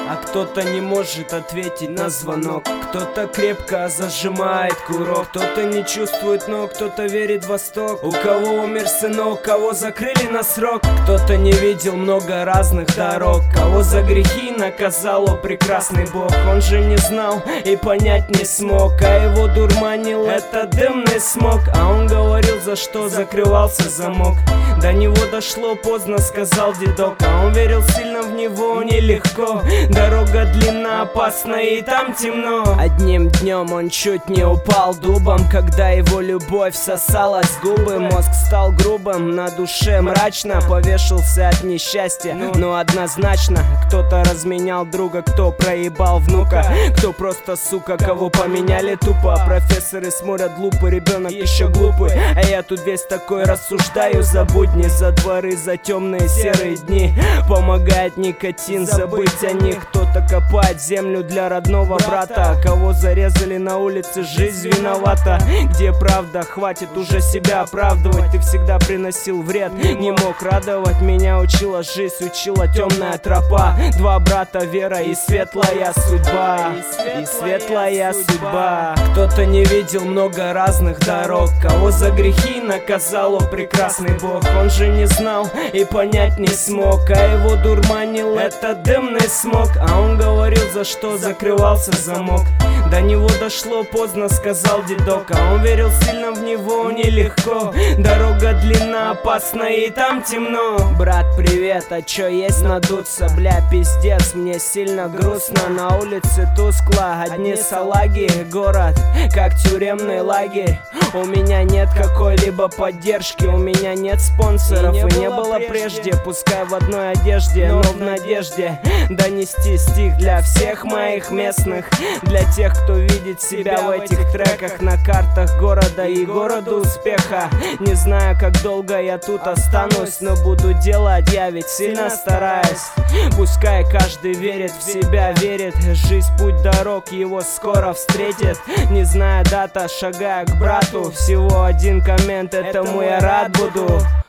а кто-то не может ответить на звонок. Кто-то крепко зажимает курок, кто-то не чувствует, но кто-то верит в восток. У кого умер сынок, кого закрыли на срок. Кто-то не видел много разных дорог, кого за грехи наказал, о прекрасный Бог. Он же не знал и понять не смог, а его дурманил этот дымный смог. А он говорил, за что закрывался замок. До него дошло поздно, сказал дедок, а он верил сильно в него, нелегко. Дорога длинна, опасна и там темно. Одним днем он чуть не упал дубом, когда его любовь сосалась в губы. Мозг стал грубым, на душе мрачно, повешался от несчастья, но однозначно. Кто-то разменял друга, кто проебал внука, кто просто сука, кого поменяли тупо. Профессоры смотрят глупо, ребенок еще глупый, а я тут весь такой рассуждаю за будни, за дворы, за темные серые дни. Помогает никотин забыть о них. Кто-то копает землю для родного брата, кого зарезали на улице, жизнь виновата. Где правда, хватит уже себя оправдывать. Ты всегда приносил вред, не мог радовать. Меня учила жизнь, учила темная тропа. Два брата, вера и светлая судьба. И светлая судьба. Кто-то не видел много разных дорог, кого за грехи наказал, о прекрасный Бог. Он же не знал и понять не смог, а его дурманил этот дымный смог. А он говорил, за что закрывался замок. До него дошло поздно, сказал дедок, а он верил сильно в него, нелегко. Дорога длинна, опасна и там темно. Брат, привет, а чё есть надуться? Бля, пиздец, мне сильно грустно. На улице тускло, одни салаги. Город, как тюремный лагерь. У меня нет какой-либо поддержки, у меня нет спонсоров и не было прежде. Пускай в одной одежде, но в надежде донести стих для всех моих местных, для тех, кто видит себя в этих треках, на картах города и города успеха. Не знаю, как долго я тут останусь, но буду делать, я ведь сильно стараюсь. Пускай каждый верит в себя, верит, жизнь путь дорог его скоро встретит. Не знаю дата, шагая к брату, всего один коммент, этому я рад буду.